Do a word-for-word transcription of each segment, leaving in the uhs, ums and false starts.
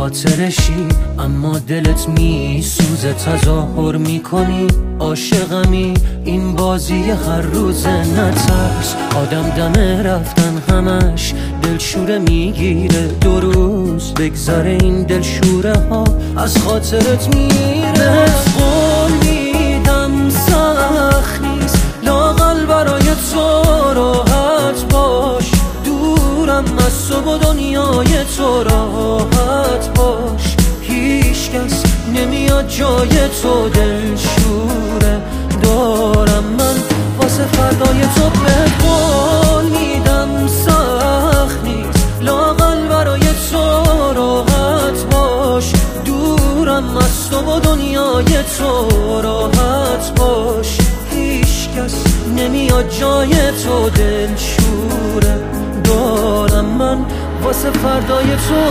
خاطرشی اما دلت می سوزه، تظاهر میکنی عاشقمی، این بازی هر روزه. نترس آدم دم رفتن همش دلشوره میگیره، دو روز بگذره این دلشوره ها از خاطرت میره. قول میدم سخت نیست لااقل برای تو راحت باش، دورم از تو و دنیای تو راحت باش. هیچ کس نمیاد جای تو دلشوره دارم من واسه فردای تو. به قول میدم سخت نیست لااقل برای تو راحت باش، دورم از تو و دنیای تو راحت باش. هیچ کس نمیاد جای تو دلشوره دارم من واسه فردای تو.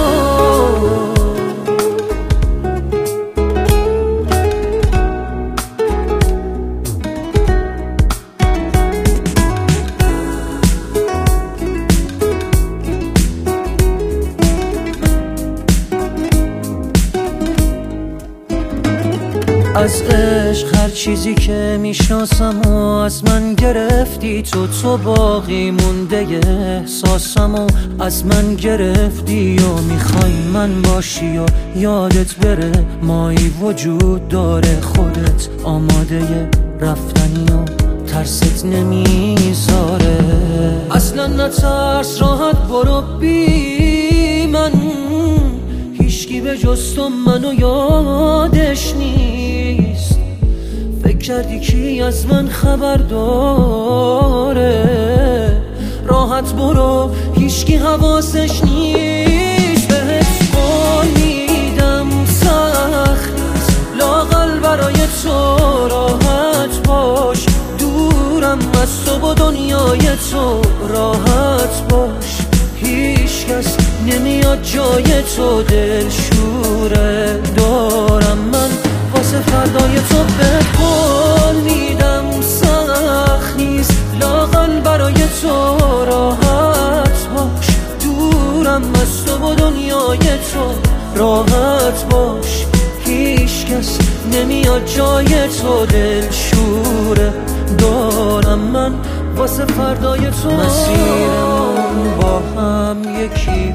از عشق هر چیزی که میشناسم و از من گرفتی تو، تو باقی مونده احساسم و از من گرفتی و میخوای من باشی و یادت بره مایی وجود داره، خودت آماده رفتنی و ترست نمیذاره. اصلا نترس راحت برو بی من، هیچکی به جز تو منو یادش نیست. فکر کردی کی از من خبر داره، راحت برو هیچکی حواسش نیست. بهت قول میدم سخت نیست لااقل برای تو راحت باش، دورم از تو و دنیای تو راحت باش. هیچ کس نمیاد جای تو دلشوره دارم من واسه فردای تو. به قول میدم سخت نیست لااقل برای تو راحت باش، دورم از تو و دنیای تو راحت باش. هیچ کس نمیاد جای تو دلشوره دارم من واسه فردای تو. مسیرمون با هم یکی